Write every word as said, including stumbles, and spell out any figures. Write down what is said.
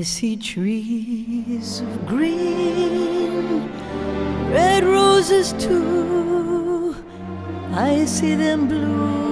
I see trees of green, red roses too. I see them bloom